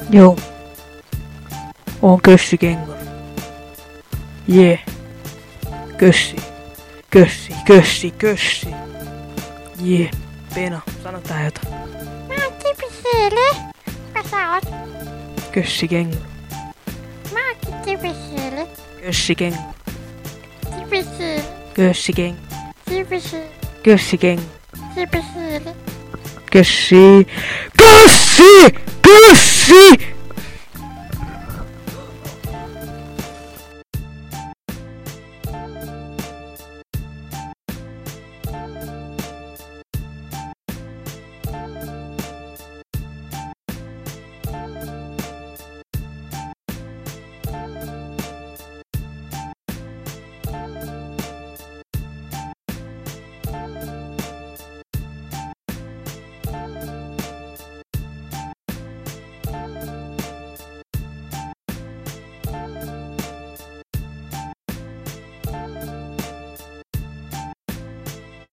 Joo. Oon Kössi Kengor. Jee. Kössi. Jee. Pena, sano tähän jotain. Mä oon Tipisille. Kuka sä oot? Kössi Kengor. Mä oonkin Tipisille. Kössi Kengor. Tipisille. Kössi Kengor. Tipisille. Kössi Kengor. Tipisille. Kössi.